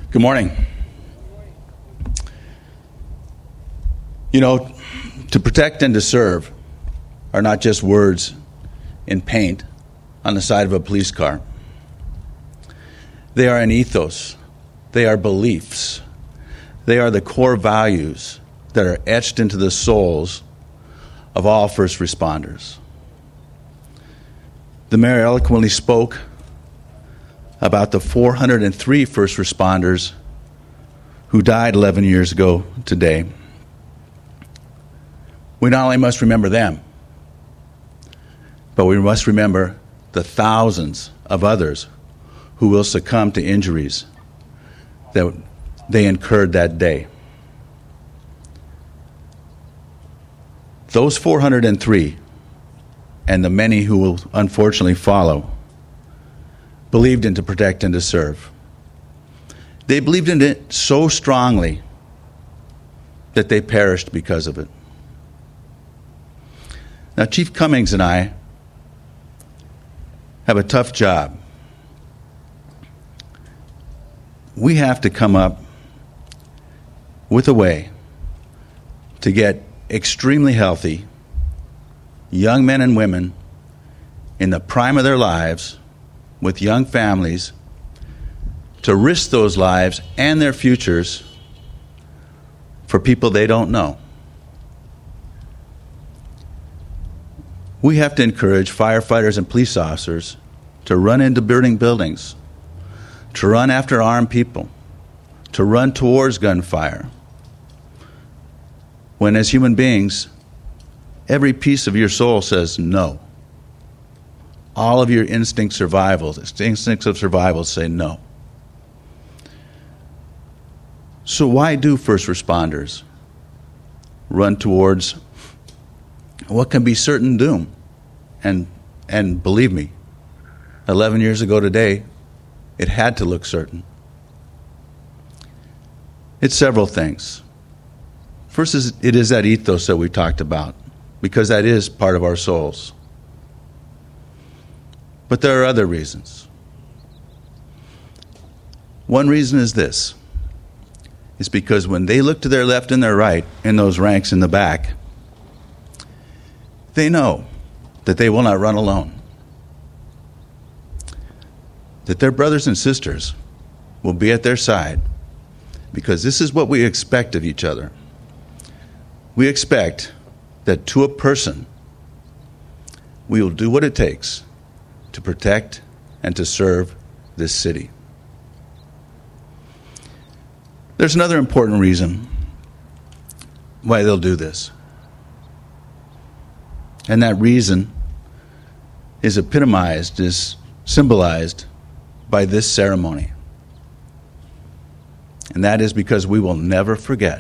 Good morning. You know, to protect and to serve are not just words in paint on the side of a police car. They are an ethos. They are beliefs. They are the core values that are etched into the souls of all first responders. The mayor eloquently spoke about the 403 first responders who died 11 years ago today. We not only must remember them, but we must remember the thousands of others who will succumb to injuries that they incurred that day. Those 403 and the many who will unfortunately follow believed in to protect and to serve. They believed in it so strongly that they perished because of it. Now, Chief Cummings and I have a tough job. We have to come up with a way to get extremely healthy young men and women in the prime of their lives with young families to risk those lives and their futures for people they don't know. We have to encourage firefighters and police officers to run into burning buildings, to run after armed people, to run towards gunfire, when as human beings, every piece of your soul says no. All of your instincts of survival say no. So why do first responders run towards what can be certain doom? And believe me, 11 years ago today, it had to look certain. It's several things. First, it is that ethos that we talked about, because that is part of our souls. But there are other reasons. One reason is this. It's because when they look to their left and their right in those ranks in the back, they know that they will not run alone. That their brothers and sisters will be at their side, because this is what we expect of each other. We expect that to a person, we will do what it takes to protect and to serve this city. There's another important reason why they'll do this. And that reason is epitomized, is symbolized by this ceremony. And that is because we will never forget.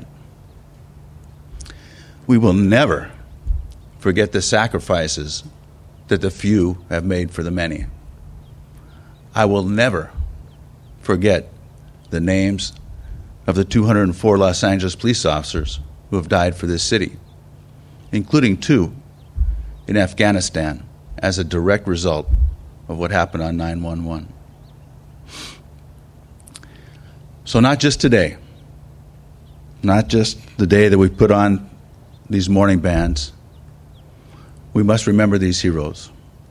We will never forget the sacrifices that the few have made for the many. I will never forget the names of the 204 Los Angeles police officers who have died for this city, including 2 in Afghanistan as a direct result of what happened on 9/11. So not just today, not just the day that we put on these mourning bands, we must remember these heroes.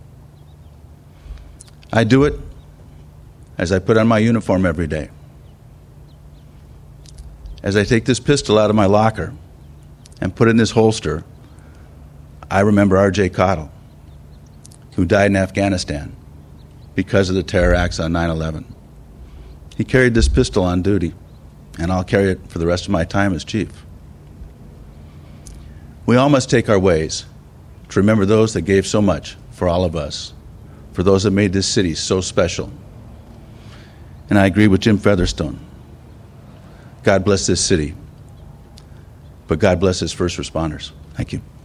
I do it as I put on my uniform every day. As I take this pistol out of my locker and put it in this holster, I remember R.J. Cottle, who died in Afghanistan because of the terror acts on 9/11. He carried this pistol on duty, and I'll carry it for the rest of my time as chief. We all must take our ways to remember those that gave so much for all of us, for those that made this city so special. And I agree with Jim Featherstone. God bless this city, but God bless his first responders. Thank you.